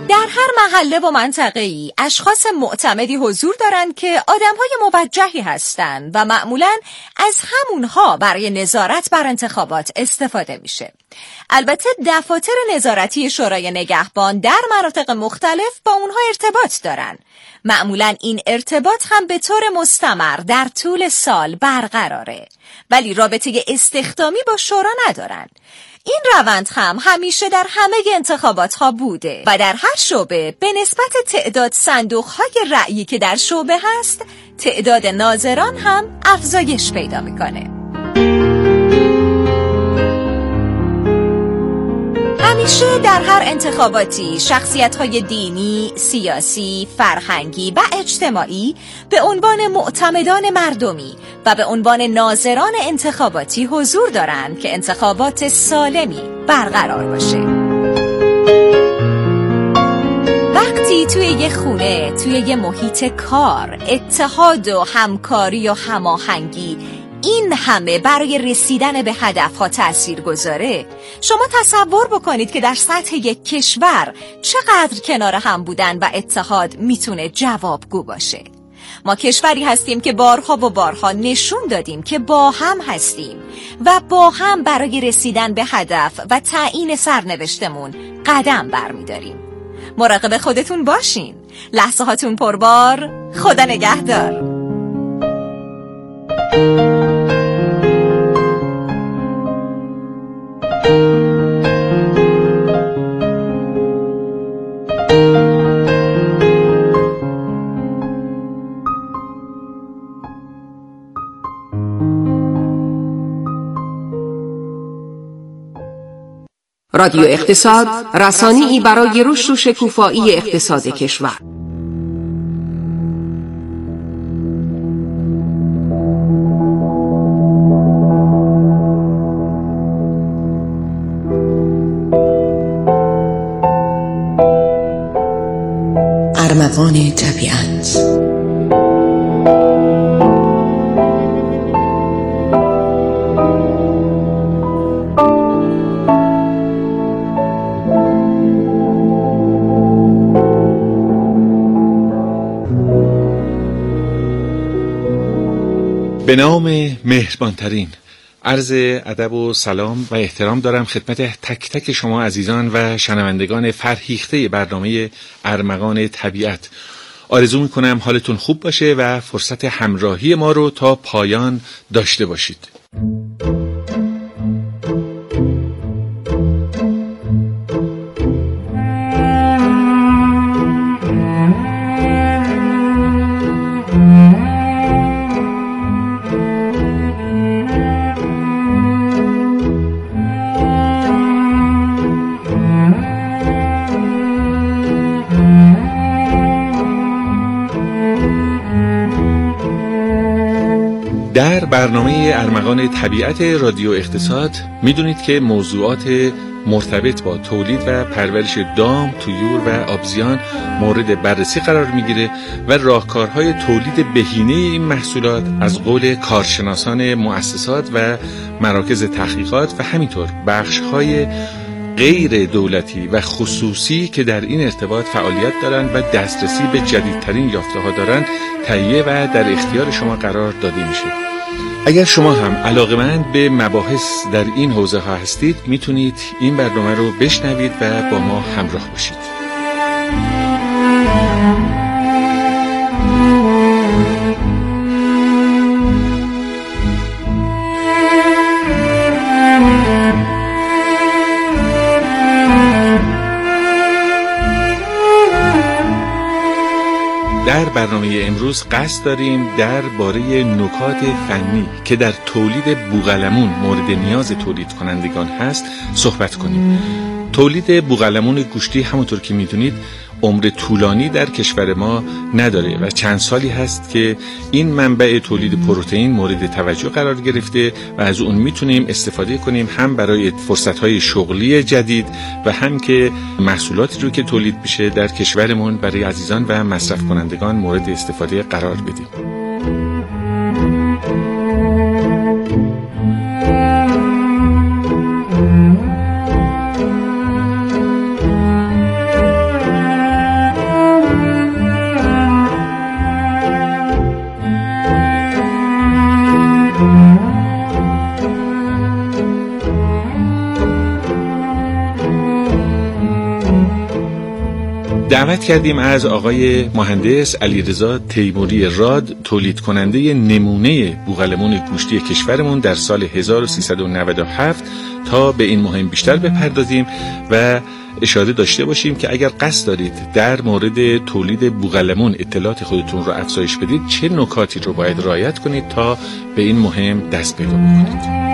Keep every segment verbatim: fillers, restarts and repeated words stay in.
در هر محله و منطقه‌ای اشخاص معتمدی حضور دارند که آدم‌های موجهی هستند و معمولاً از همونها برای نظارت بر انتخابات استفاده میشه. البته دفاتر نظارتی شورای نگهبان در مناطق مختلف با اونها ارتباط دارن. معمولاً این ارتباط هم به طور مستمر در طول سال برقراره، ولی رابطه استخدامی با شورا ندارن. این روند هم همیشه در همه انتخابات ها بوده و در هر شعبه به نسبت تعداد صندوق های رأیی که در شعبه هست، تعداد ناظران هم افزایش پیدا میکنه. همیشه در هر انتخاباتی شخصیت‌های دینی، سیاسی، فرهنگی و اجتماعی به عنوان معتمدان مردمی و به عنوان ناظران انتخاباتی حضور دارند که انتخابات سالمی برقرار باشه. وقتی توی یه خونه، توی یه محیط کار، اتحاد و همکاری و هماهنگی این همه برای رسیدن به هدفها تأثیر گذاره، شما تصور بکنید که در سطح یک کشور چقدر کنار هم بودن و اتحاد میتونه جوابگو باشه. ما کشوری هستیم که بارها و بارها نشون دادیم که با هم هستیم و با هم برای رسیدن به هدف و تعیین سرنوشتمون قدم برمیداریم. مراقب خودتون باشین. لحظه هاتون پربار. خدا نگهدار. رادیو اقتصاد، رسانه‌ای برای رشد و شکوفایی اقتصاد کشور. ارمغان طبیعت. به نام مهربانترین عرض ادب و سلام و احترام دارم خدمت تک تک شما عزیزان و شنوندگان فرهیخته برنامه ارمغان طبیعت. آرزو میکنم حالتون خوب باشه و فرصت همراهی ما رو تا پایان داشته باشید. در برنامه ارمغان طبیعت رادیو اقتصاد میدونید که موضوعات مرتبط با تولید و پرورش دام، طیور و آبزیان مورد بررسی قرار میگیره و راهکارهای تولید بهینه این محصولات از قول کارشناسان مؤسسات و مراکز تحقیقات و همینطور بخشهای غیر دولتی و خصوصی که در این ارتباط فعالیت دارند و دسترسی به جدیدترین یافته‌ها دارند تهیه و در اختیار شما قرار داده میشه. اگر شما هم علاقه‌مند به مباحث در این حوزه ها هستید میتونید این برنامه رو بشنوید و با ما همراه باشید. در برنامه امروز قصد داریم درباره نکات فنی که در تولید بوقلمون مورد نیاز تولید کنندگان هست صحبت کنیم. تولید بوقلمون گوشتی همونطور که میدونید عمر طولانی در کشور ما نداره و چند سالی هست که این منبع تولید پروتئین مورد توجه قرار گرفته و از اون میتونیم استفاده کنیم هم برای فرصت‌های شغلی جدید و هم که محصولاتی رو که تولید میشه در کشورمون برای عزیزان و مصرف کنندگان مورد استفاده قرار بدیم. دعوت کردیم از آقای مهندس علیرضا تیموری راد، تولید کننده نمونه بوقلمون گوشتی کشورمون در سال هزار و سیصد و نود و هفت، تا به این مهم بیشتر بپردازیم و اشاره داشته باشیم که اگر قصد دارید در مورد تولید بوقلمون اطلاعات خودتون رو افزایش بدید، چه نکاتی رو باید رعایت کنید تا به این مهم دست پیدا بکنید.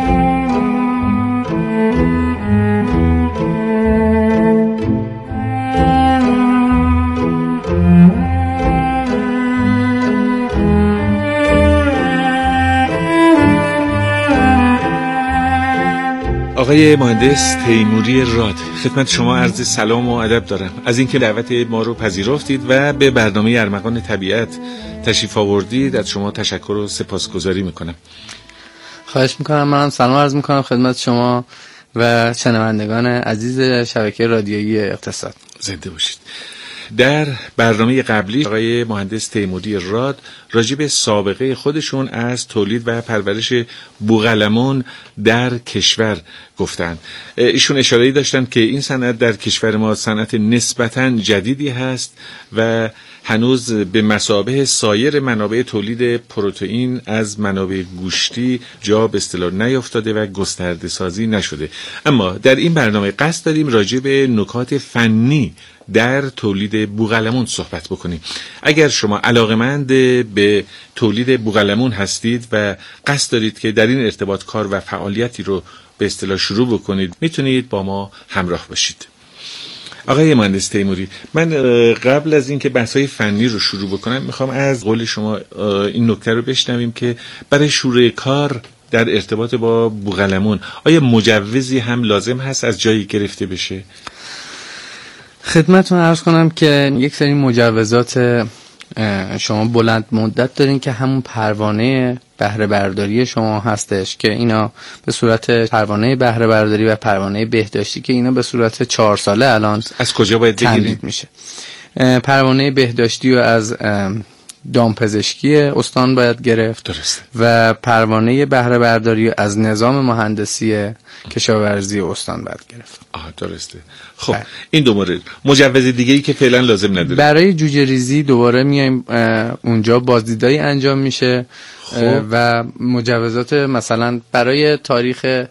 آقای مهندس تیموری راد، خدمت شما عرض سلام و ادب دارم از اینکه دعوت ما رو پذیرفتید و به برنامه ارمغان طبیعت تشریف آوردید. از شما تشکر و سپاسگزاری میکنم. خواهش میکنم. منم سلام عرض میکنم خدمت شما و شنوندگان عزیز شبکه رادیویی اقتصاد. زنده باشید. در برنامه قبلی آقای مهندس تیموری راد راجع به سابقه خودشون از تولید و پرورش بوقلمون در کشور گفتند. ایشون اشاره‌ای داشتن که این صنعت در کشور ما صنعت نسبتاً جدیدی هست و هنوز به مثابه سایر منابع تولید پروتئین از منابع گوشتی جا به اصطلاح نیافتاده و گسترده سازی نشده. اما در این برنامه قصد داریم راجع به نکات فنی در تولید بوقلمون صحبت بکنیم. اگر شما علاقه‌مند به تولید بوقلمون هستید و قصد دارید که در این ارتباط کار و فعالیتی رو به اصطلاح شروع بکنید، میتونید با ما همراه باشید. آقای مهندس تیموری، من قبل از اینکه بحث‌های فنی رو شروع بکنم میخوام از قول شما این نکته رو بشنویم که برای شروع کار در ارتباط با بوقلمون آیا مجوزی هم لازم هست از جایی گرفته بشه؟ خدمتتون عرض کنم که یک سری مجوزات شما بلند مدت دارین که همون پروانه بهره برداری شما هستش که اینا به صورت پروانه بهره برداری و پروانه بهداشتی که اینا به صورت چهار ساله الان از کجا باید بگیریم؟ میشه. پروانه بهداشتی رو از دامپزشکی استان باید گرفت. درسته. و پروانه بهره برداری از نظام مهندسی کشاورزی استان باید گرفت. آه درسته. خب بله. این دو مورد. مجوز دیگه‌ای که فعلا لازم نداره. برای جوجه ریزی دوباره میایم اونجا بازدیدایی انجام میشه. خب. و مجوزات مثلا برای تاریخ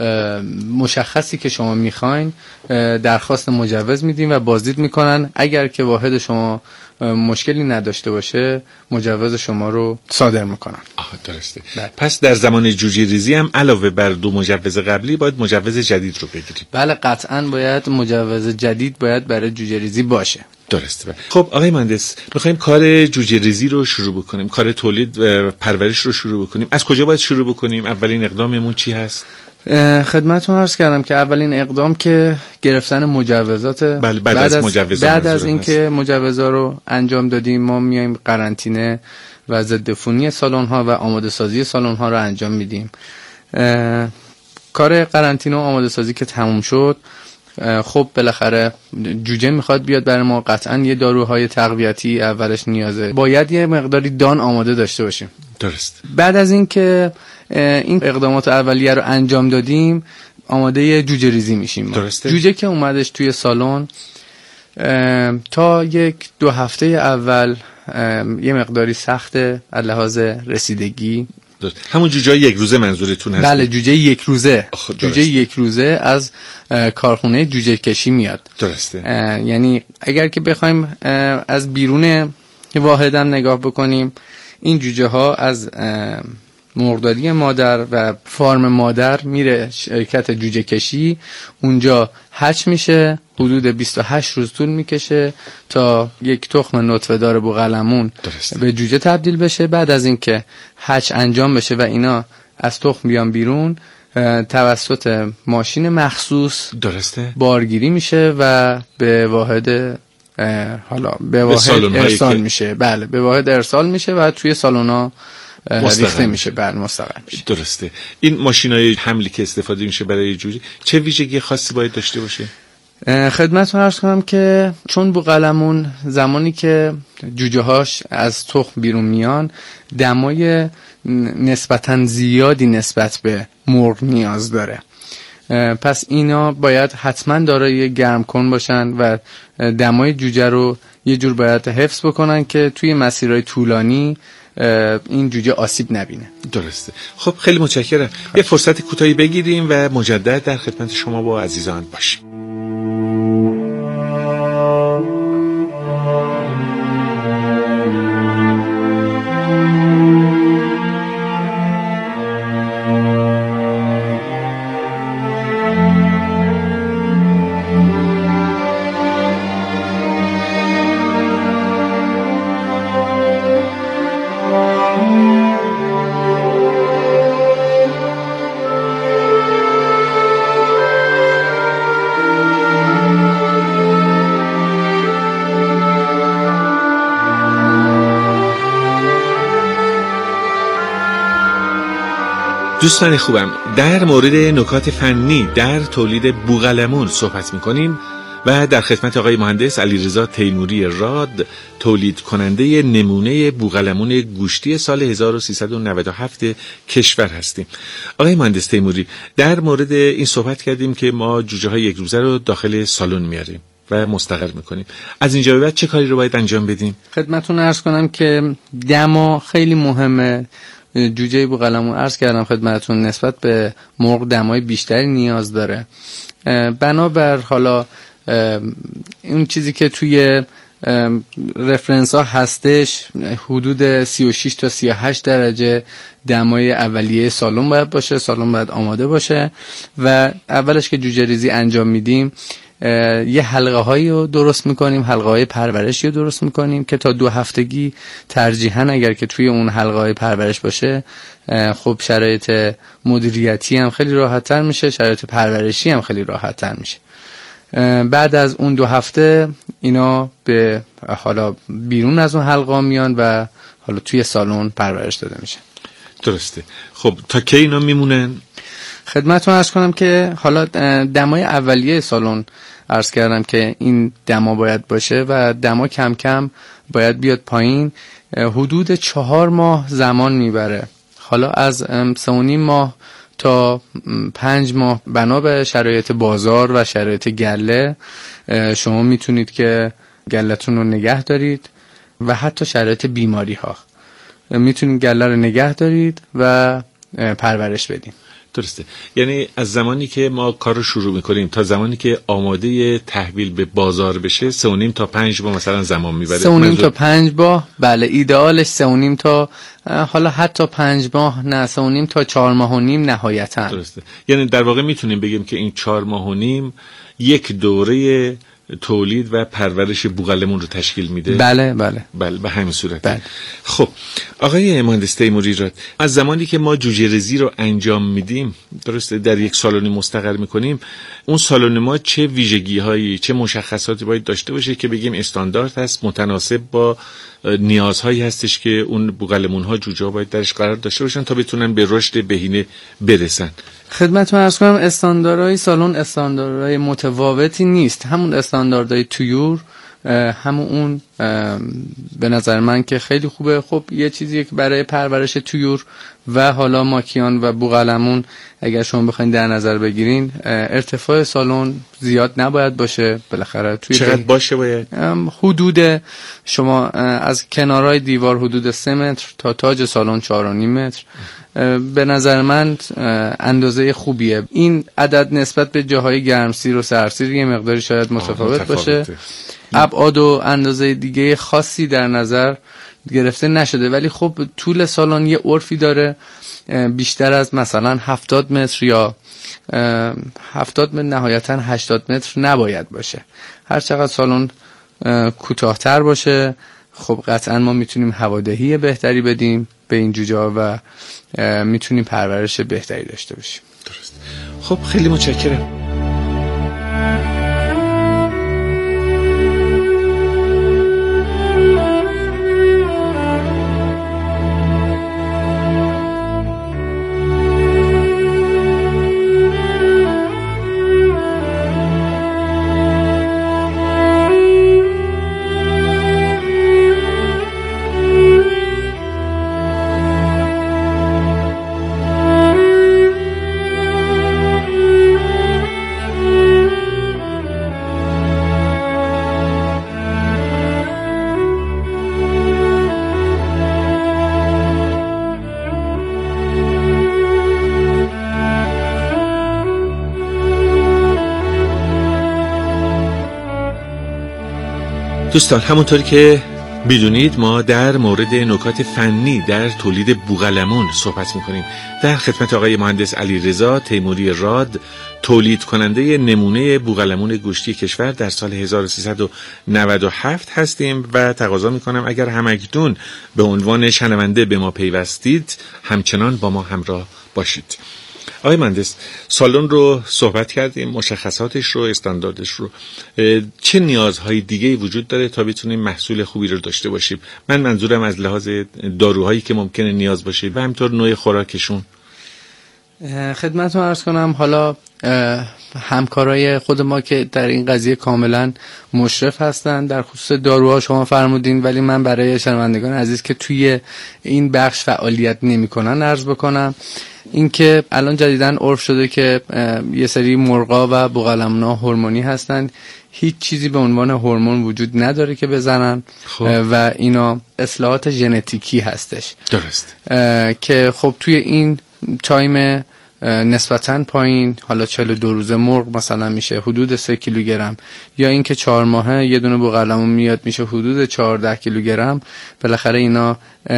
مشخصی که شما میخواین درخواست مجوز میدیم و بازدید میکنن. اگر که واحد شما مشکلی نداشته باشه مجوز شما رو صادر میکنن. آه درسته. بله. پس در زمان جوجه ریزی هم علاوه بر دو مجوز قبلی باید مجوز جدید رو بگیریم. بله قطعاً باید مجوز جدید باید برای جوجه ریزی باشه. درسته. بله. خب آقای مهندس، میخوایم کار جوجه ریزی رو شروع بکنیم، کار تولید و پرورش رو شروع بکنیم. از کجا باید شروع بکنیم؟ اولین اقداممون چی هست؟ خدمتتون عرض کردم که اولین اقدام که گرفتن مجوزات. بله بعد, بعد از, از مجوزات بعد از اینکه مجوزا رو انجام دادیم ما میایم قرنطینه و ضد عفونی سالن ها و آماده سازی سالن ها رو انجام میدیم. کار قرنطینه و آماده سازی که تموم شد، خب بالاخره جوجه میخواد بیاد برای ما، قطعا یه داروهای تقویتی اولش نیازه، باید یه مقداری دان آماده داشته باشیم. درست. بعد از اینکه این اقدامات اولیه رو انجام دادیم آماده جوجه ریزی میشیم. درسته. جوجه که اومدش توی سالن تا یک دو هفته اول یه مقداری سخته از لحاظ رسیدگی. درست. همون جوجه یک روزه منظورتون هست؟ بله جوجه یک روزه. جوجه یک روزه از کارخونه جوجه کشی میاد. درسته. یعنی اگر که بخوایم از بیرون واحدم نگاه بکنیم، این جوجه ها از مرغداری مادر و فارم مادر میره شرکت جوجه کشی، اونجا هچ میشه، حدود بیست و هشت روز طول میکشه تا یک تخم نطفه دار بوقلمون به جوجه تبدیل بشه. بعد از اینکه هچ انجام بشه و اینا از تخم بیان بیرون، توسط ماشین مخصوص درسته بارگیری میشه و به واحد حالا به واحد ارسال میشه. بله به واحد ارسال میشه و توی سالونا ریخته میشه. بله مستقر میشه. درسته. این ماشینای حملی که استفاده میشه برای جوجه چه ویژگی خاصی باید داشته باشه؟ خدمتتون عرض کنم که چون بوقلمون زمانی که جوجه هاش از تخم بیرون میان دمای نسبتاً زیادی نسبت به مرغ نیاز داره پس اینا باید حتما دارای گرم کن باشن و دمای جوجه رو یه جور باید حفظ بکنن که توی مسیرهای طولانی این جوجه آسیب نبینه. درسته. خب خیلی متشکرم. یه فرصت کوتاهی بگیریم و مجدد در خدمت شما با عزیزان باشیم. دوستان خوبم، در مورد نکات فنی در تولید بوقلمون صحبت می‌کنیم و در خدمت آقای مهندس علیرضا تیموری راد، تولید کننده نمونه بوقلمون گوشتی سال هزار و سیصد و نود و هفت کشور هستیم. آقای مهندس تیموری، در مورد این صحبت کردیم که ما جوجه های یک روزه رو داخل سالن میاریم و مستقر میکنیم. از اینجا به بعد چه کاری رو باید انجام بدیم؟ خدمتتون عرض کنم که دما خیلی مهمه. جوجه بوقلمون عرض کردم خدمتتون نسبت به مرغ دمای بیشتری نیاز داره. بنابر حالا اون چیزی که توی رفرنس ها هستش حدود سی و شش تا سی و هشت درجه دمای اولیه سالن باید باشه. سالن باید آماده باشه و اولش که جوجه ریزی انجام میدیم یه حلقه هایی رو درست میکنیم، حلقه های پرورشی رو درست میکنیم که تا دو هفتگی ترجیحاً اگر که توی اون حلقه های پرورش باشه خب شرایط مدیریتی هم خیلی راحت تر میشه، شرایط پرورشی هم خیلی راحت تر میشه. بعد از اون دو هفته اینا به حالا بیرون از اون حلقه میان و حالا توی سالن پرورش داده میشه. درسته. خب تا کی اینا میمونن؟ خدمتتون عرض کنم که حالا دمای اولیه سالن عرض کردم که این دما باید باشه و دما کم کم باید بیاد پایین. حدود چهار ماه زمان میبره. حالا از سه و نیم ماه تا پنج ماه بنا به شرایط بازار و شرایط گله شما میتونید که گلتون رو نگه دارید و حتی شرایط بیماری ها میتونید گله رو نگه دارید و پرورش بدین. درسته. یعنی از زمانی که ما کار رو شروع میکنیم تا زمانی که آماده تحویل به بازار بشه سه و نیم تا پنج ماه مثلا زمان میبره. سه و نیم تا پنج ماه، بله ایدئالش سه و نیم تا حالا حتی پنج ماه، نه سه و نیم تا چهار ماه و نیم نهایتا. درسته. یعنی در واقع میتونیم بگیم که این چهار ماه و نیم یک دوره تولید و پرورش بوقلمون رو تشکیل میده. بله بله بله به همین صورت. بله. خب آقای مهندس تیموری راد، از زمانی که ما جوجه ریزی رو انجام میدیم، درسته، در یک سالن مستقر میکنیم، اون سالن ما چه ویژگی هایی، چه مشخصاتی باید داشته باشه که بگیم استاندارد هست، متناسب با نیازهایی هستش که اون بوقلمون ها جوجه ها باید درش قرار داشته باشن تا بتونن به رشد بهینه برسن؟ خدمتتون عرض کنم استانداردهای سالن استانداردهای متفاوتی نیست. همون استانداردهای تویور، همون اون به نظر من که خیلی خوبه. خب یه چیزی که برای پرورش تویور و حالا ماکیان و بوقلمون اگر شما بخواید در نظر بگیرین ارتفاع سالن زیاد نباید باشه. بالاخره توی چقدر باشه باید؟ حدود شما از کنارهای دیوار حدود سه متر تا تاج سالن چهار و نیم متر به نظر من اندازه خوبیه. این عدد نسبت به جاهای گرمسیر و سردسیر یه مقداری شاید متفاوت باشه. ابعاد و اندازه دیگه خاصی در نظر گرفته نشده، ولی خب طول سالن یه عرفی داره. بیشتر از مثلا هفتاد متر یا هفتاد متر، نهایتا هشتاد متر نباید باشه. هر چقدر سالن کوتاه‌تر باشه خب قطعا ما میتونیم هوادهی بهتری بدیم به این جوجه ها و میتونیم پرورش بهتری داشته باشیم. درست. خب خیلی متشکرم. دوستان، همونطور که بدونید ما در مورد نکات فنی در تولید بوقلمون صحبت میکنیم. در خدمت آقای مهندس علیرضا تیموری راد، تولید کننده نمونه بوقلمون گوشتی کشور، در سال هزار و سیصد و نود و هفت هستیم و تقاضا میکنم اگر همکنون به عنوان شنونده به ما پیوستید همچنان با ما همراه باشید. آقای مهندس، سالن رو صحبت کردیم، مشخصاتش رو، استانداردش رو، چه نیازهای دیگه وجود داره تا بتونیم محصول خوبی رو داشته باشیم؟ من منظورم از لحاظ داروهایی که ممکنه نیاز باشه و همینطور نوع خوراکشون. خدمتتون عرض کنم، حالا همکارای خود ما که در این قضیه کاملا مشرف هستن در خصوص داروها شما فرمودین، ولی من برای شنوندگان عزیز که توی این بخش فعالیت نمی‌کنن عرض بکنم اینکه الان جدیداً عرف شده که یه سری مرغا و بوقلمونا هورمونی هستن، هیچ چیزی به عنوان هورمون وجود نداره که بزنن. خب. و اینا اصلاحات ژنتیکی هستش. درست. که خب توی این تایم نسبتاً پایین، حالا چهل و دو روزه مرغ مثلا میشه حدود سه کیلوگرم، یا اینکه چهار ماهه یه دونه بوقلمون میاد میشه حدود چهارده کیلوگرم. بالاخره اینا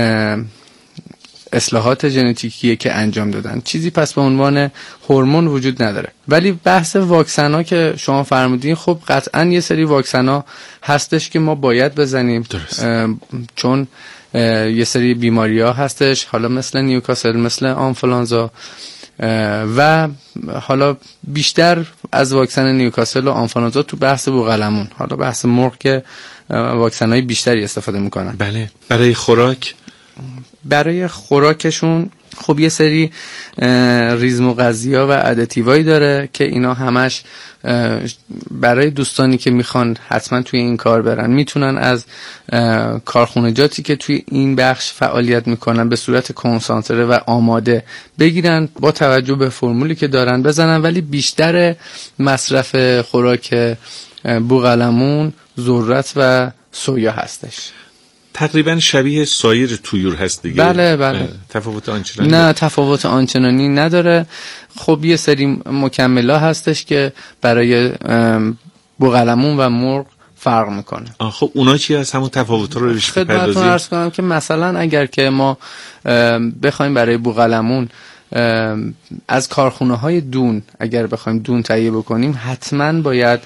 اصلاحات ژنتیکیه که انجام دادن، چیزی پس به عنوان هورمون وجود نداره. ولی بحث واکسنا که شما فرمودین، خب قطعاً یه سری واکسنا هستش که ما باید بزنیم. چون یه سری بیماری ها هستش، حالا مثل نیوکاسل، مثل آنفولانزا، و حالا بیشتر از واکسن نیوکاسل و آنفولانزا تو بحث بوقلمون، حالا بحث مرغ که واکسن‌های بیشتری استفاده میکنن. بله. برای خوراک برای خوراکشون خب یه سری ریزم و غذیا و ادتیوایی داره که اینا همش برای دوستانی که میخوان حتما توی این کار برن میتونن از کارخونجاتی که توی این بخش فعالیت میکنن به صورت کنسانتره و آماده بگیرن، با توجه به فرمولی که دارن بزنن. ولی بیشتر مصرف خوراک بوقلمون ذرت و سویا هستش. تقریبا شبیه سایر طیور هست دیگه. بله بله. تفاوت آنچنانی نه تفاوت آنچنانی نداره. خب یه سری مکمل‌ها هستش که برای بوقلمون و مرغ فرق میکنه. آه خب اونا چی هست؟ همون تفاوت‌ها رو ریشه بپردازیم. خدمتتون عرض کنم که مثلا اگر که ما بخوایم برای بوقلمون از کارخونه‌های دون اگر بخوایم دون تهیه بکنیم، حتما باید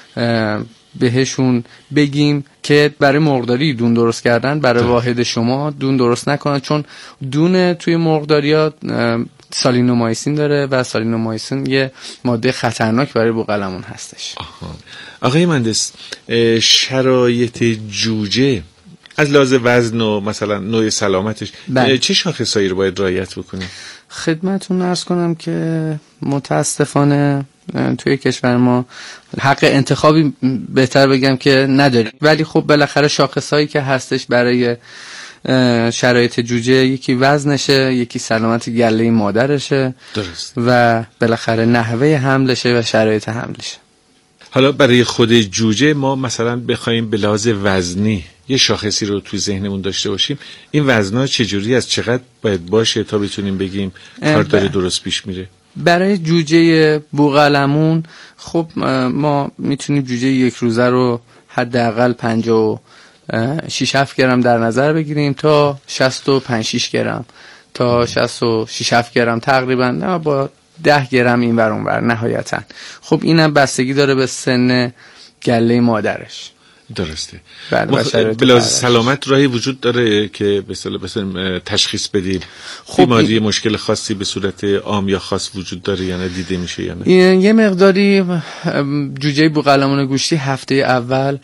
بهشون بگیم که برای مرغداری دون درست کردن برای واحد شما دون درست نکنن، چون دون توی مرغداری‌ها سالینومایسین داره و سالینومایسین یه ماده خطرناک برای بوقلمون هستش. آها. آقای مهندس، شرایط جوجه از لحاظ وزن و مثلا نوع سلامتش بله. چه شاخصایی رو باید رعایت بکنیم؟ خدمتتون عرض کنم که متاسفانه توی کشور ما حق انتخابی بهتر بگم که نداریم، ولی خب بالاخره شاخصایی که هستش برای شرایط جوجه، یکی وزنشه، یکی سلامت گله مادرشه. درست. و بالاخره نحوه حملشه و شرایط حملشه. حالا برای خود جوجه ما مثلا بخوایم به لحاظ وزنی یه شاخصی رو توی ذهنمون داشته باشیم، این وزن‌ها چجوری از چقدر باید باشه تا بتونیم بگیم کار داره درست پیش میره؟ برای جوجه بوقلمون خب ما میتونیم جوجه یک روزه رو حداقل پنجاه و شش هفت گرم در نظر بگیریم تا شصت و پنج شش گرم تا شصت و شش هفت گرم تقریبا، با ده گرم این ور اون ور نهایتا. خب اینم بستگی داره به سن گله مادرش. درسته. مخ... بلاز سلامت راهی وجود داره که به اصطلاح تشخیص بدیم خب بیماری این... مشکل خاصی به صورت عام یا خاص وجود داره یا نه، دیده میشه یا نه؟ یه مقداری جوجه بوقلمون گوشتی هفته اول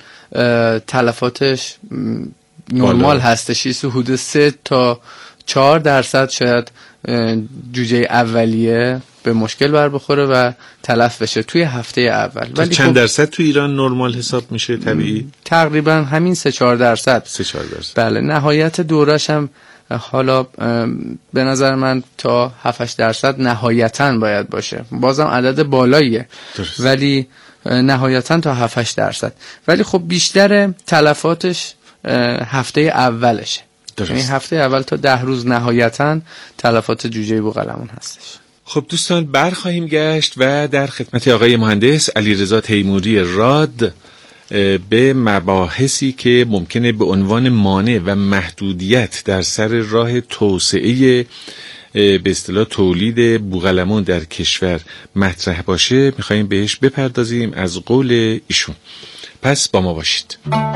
تلفاتش نرمال هستش، حدود سه تا چهار درصد شاید جوجه اولیه به مشکل بر بخوره و تلف بشه توی هفته اول. ولی چند خب درصد تو ایران نرمال حساب میشه طبیعی؟ تقریبا همین سه چهار درصد. سه چهار درصد. بله. نهایت دورش هم حالا به نظر من تا هفت هشت درصد نهایتاً باید باشه. بازم عدد بالاییه. درست. ولی نهایتاً تا هفت هشت درصد. ولی خب بیشتر تلفاتش هفته اولشه. یعنی هفته اول تا ده روز نهایتاً تلفات جوجه بوقلمون هستش. خب دوستان، برخواهیم گشت و در خدمت آقای مهندس علیرضا تیموری راد به مباحثی که ممکنه به عنوان مانع و محدودیت در سر راه توسعه به اصطلاح تولید بوقلمون در کشور مطرح باشه میخواییم بهش بپردازیم از قول ایشون. پس با ما باشید.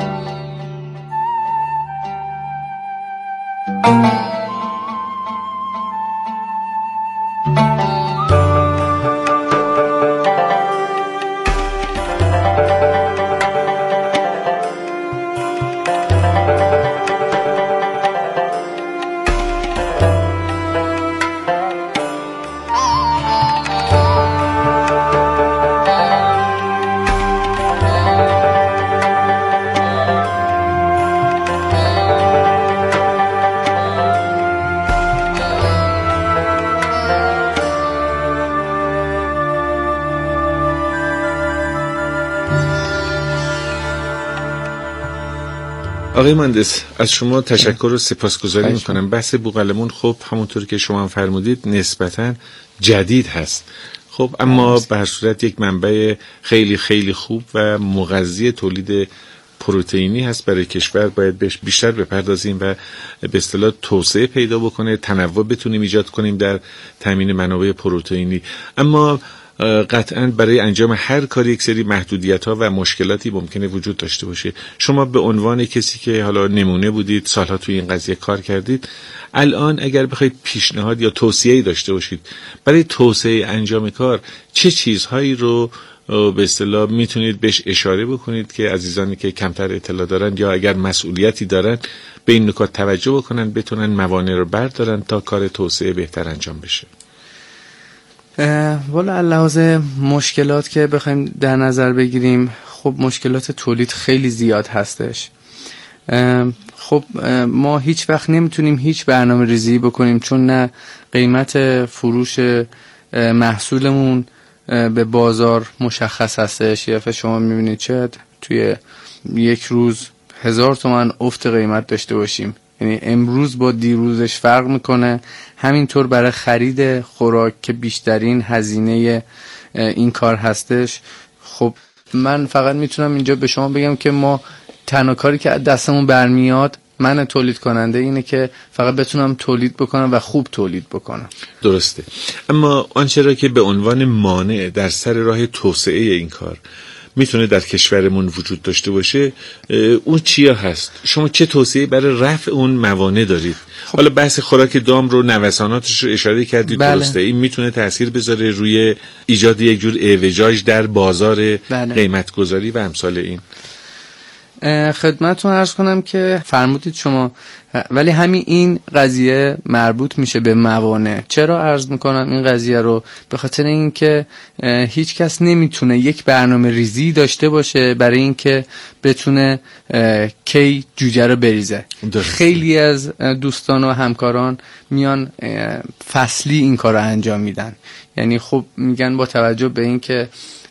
آقای مهندس، از شما تشکر و سپاسگزاری میکنم. بحث بوقلمون خب همونطور که شما هم فرمودید نسبتاً جدید هست، خب اما به هر صورت یک منبع خیلی خیلی خوب و مغذی تولید پروتئینی هست برای کشور. باید بهش بیشتر بپردازیم و به اصطلاح توسعه پیدا بکنه، تنوع بتونیم ایجاد کنیم در تامین منابع پروتئینی. اما قطعاً برای انجام هر کاری یک سری محدودیت‌ها و مشکلاتی ممکنه وجود داشته باشه. شما به عنوان کسی که حالا نمونه بودید، سالها توی این قضیه کار کردید، الان اگر بخواید پیشنهاد یا توصیه‌ای داشته باشید برای توسعه انجام کار، چه چیزهایی رو به اصطلاح میتونید بهش اشاره بکنید که عزیزانی که کمتر اطلاع دارن یا اگر مسئولیتی دارن به این نکات توجه بکنن، بتونن موانع رو بردارن تا کار توسعه بهتر انجام بشه؟ والا لحاظ مشکلات که بخوایم در نظر بگیریم، خب مشکلات تولید خیلی زیاد هستش. خب ما هیچ وقت نمیتونیم هیچ برنامه ریزی بکنیم، چون نه قیمت فروش محصولمون به بازار مشخص هستش. یا شما میبینید چه توی یک روز هزار تومن افت قیمت داشته باشیم، یعنی امروز با دیروزش فرق میکنه. همینطور برای خرید خوراک که بیشترین هزینه این کار هستش. خب من فقط میتونم اینجا به شما بگم که ما تنها کاری که دستمون برمیاد، من تولید کننده، اینه که فقط بتونم تولید بکنم و خوب تولید بکنم. درسته. اما آنچه را که به عنوان مانع در سر راه توسعه این کار میتونه در کشورمون وجود داشته باشه، اون چیا هست؟ شما چه توصیه برای رفع اون موانع دارید؟ خب. حالا بحث خوراک دام رو، نوساناتش رو اشاره کردید. بله. درسته. این میتونه تأثیر بذاره روی ایجاد یک جور اعوجاج در بازار. بله. قیمت گذاری و امثال این. خدمتتون عرض کنم که فرمودید شما، ولی همین این قضیه مربوط میشه به موانع. چرا عرض میکنم این قضیه رو؟ به خاطر اینکه هیچ کس نمیتونه یک برنامه ریزی داشته باشه برای اینکه بتونه کی جوجه رو بریزه. درسته. خیلی از دوستان و همکاران میان فصلی این کار رو انجام میدن. یعنی خب میگن با توجه به اینکه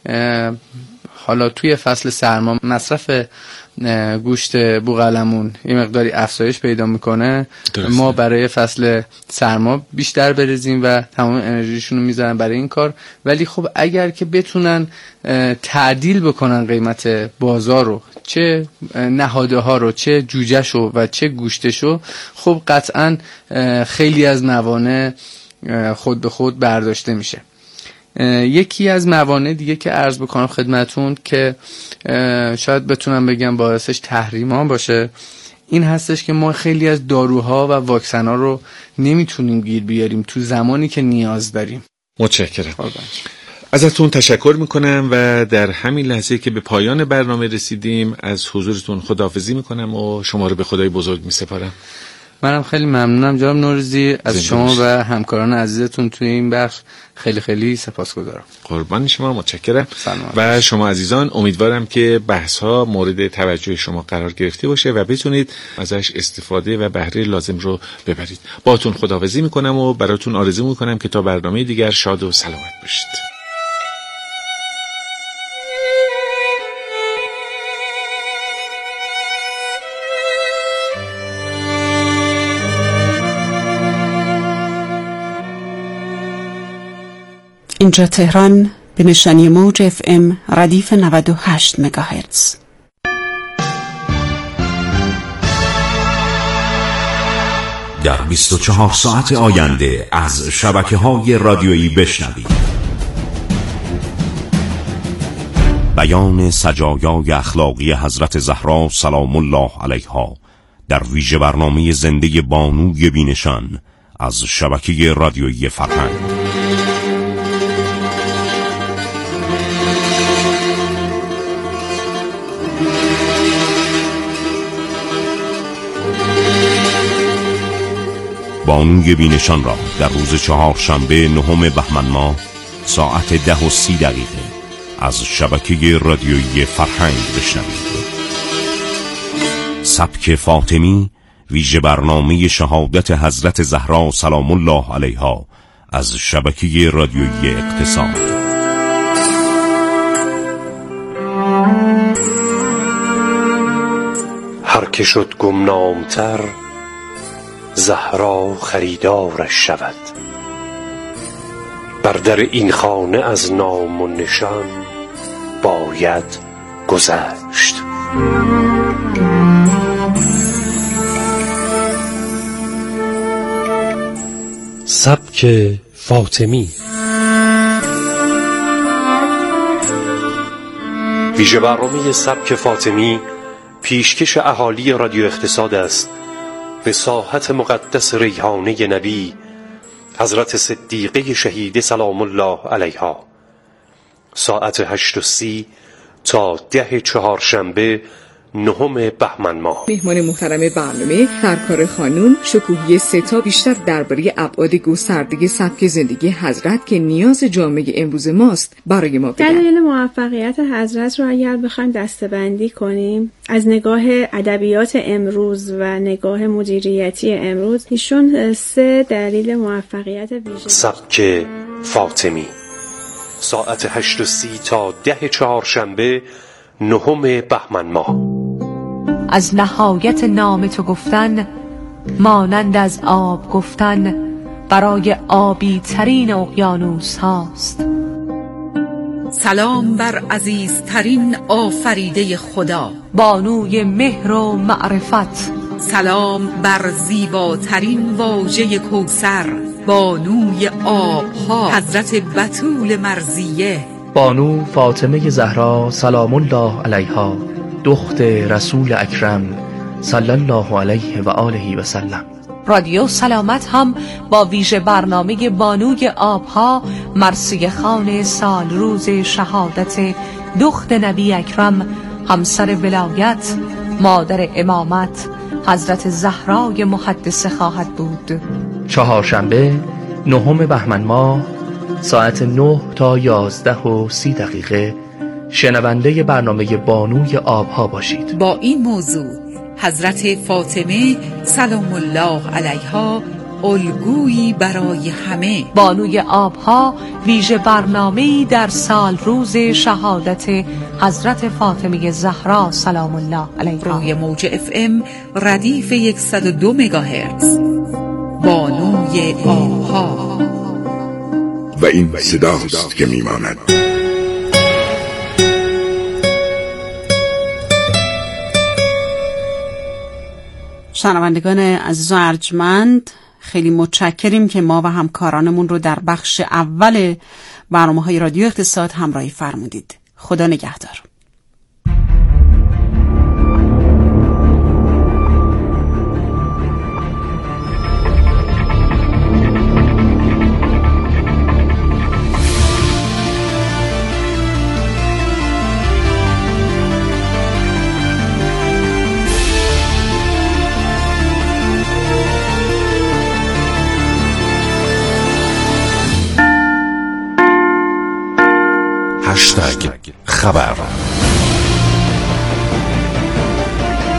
حالا توی فصل سرما مصرف گوشت بوقلمون یه مقداری افزایش پیدا میکنه، درسته. ما برای فصل سرما بیشتر بریزیم و تمام انرژیشون رو میذارن برای این کار. ولی خب اگر که بتونن تعدیل بکنن قیمت بازار رو، چه نهاده ها رو، چه جوجه شو و چه گوشتشو، خب قطعا خیلی از موانع خود به خود برداشته میشه. یکی از موانع دیگه که عرض بکنم خدمتون که شاید بتونم بگم باعثش تحریمان باشه، این هستش که ما خیلی از داروها و واکسن‌ها رو نمیتونیم گیر بیاریم تو زمانی که نیاز داریم. متشکرم. ازتون تشکر میکنم و در همین لحظه که به پایان برنامه رسیدیم از حضورتون خداحافظی میکنم و شما رو به خدای بزرگ میسپارم. منم خیلی ممنونم جناب نوروزی از شما و همکاران عزیزتون توی این بخش. خیلی خیلی سپاسگزارم. قربان شما، متشکرم. و شما عزیزان، امیدوارم که بحث ها مورد توجه شما قرار گرفته باشه و بتونید ازش استفاده و بهره لازم رو ببرید. باهاتون خداحافظی میکنم و براتون آرزو میکنم که تا برنامه دیگر شاد و سلامت باشید. اینجا تهران به نشانی موج اف ام ردیف نود و هشت مگاهرتز. در بیست و چهار ساعت آینده از شبکه‌های رادیویی بشنوید. بیان سجایای اخلاقی حضرت زهرا سلام الله علیها در ویژه برنامه زنده بانوی بی‌نشان از شبکه رادیویی فرهنگ. بانوی بی‌نشان را در روز چهارشنبه نهم بهمن ماه ساعت ده و سی دقیقه از شبکه رادیویی فرهنگ بشنوید. سبک فاطمی، ویژه برنامه شهادت حضرت زهرا سلام الله علیها از شبکه رادیویی اقتصاد. هر که شد گمنامتر زهرا خریدارش شود. بر در این خانه از نام و نشان باید گذشت. سبک فاطمی، ویژه برنامه سبک فاطمی پیشکش اهالی رادیو اقتصاد است به ساحت مقدس ریحانه نبی حضرت صدیقه شهیده سلام الله علیها، ساعت هشت و سی تا ده چهارشنبه نهم بهمن ماه. مهمان محترم برنامه سرکار خانم شکوهی ستا بیشتر درباره ابعاد گسترده سبک زندگی حضرت که نیاز جامعه امروز ماست برای ما بگن. دلایل موفقیت حضرت رو اگر بخوایم دسته‌بندی کنیم از نگاه ادبیات امروز و نگاه مدیریتی امروز، ایشون سه دلیل موفقیت ویژه. سبک فاطمی، ساعت هشت و سی تا ده چهارشنبه نهم بهمن ماه. از نهایت نام تو گفتن مانند از آب گفتن برای آبی ترین اقیانوس هاست. سلام بر عزیزترین آفریده خدا، بانوی مهر و معرفت. سلام بر زیباترین واژه کوثر، بانوی آبها، حضرت بتول مرضیه. بانو فاطمه زهرا سلام الله علیها، دخت رسول اکرم صلی الله علیه و آله و سلم. رادیو سلامت هم با ویژه برنامه بانوی آبها مرثیه خوان سال روز شهادت دخت نبی اکرم همسر ولایت مادر امامت حضرت زهرای محدثه خواهد بود. چهارشنبه نهم بهمن ماه ساعت نه تا یازده و سی دقیقه شنونده برنامه بانوی آبها باشید. با این موضوع حضرت فاطمه سلام الله علیها الگویی برای همه. بانوی آبها ویژه برنامه‌ای در سال روز شهادت حضرت فاطمه زهرا سلام الله علیها روی موج اف ام ردیف صد و دو مگاهرتز. بانوی آبها. و این صداست که میماند. شنوندگان عزیز و ارجمند، خیلی متشکریم که ما و همکارانمون رو در بخش اول برنامه‌های رادیو اقتصاد همراهی فرمودید. خدا نگهدار. هشتگ خبر.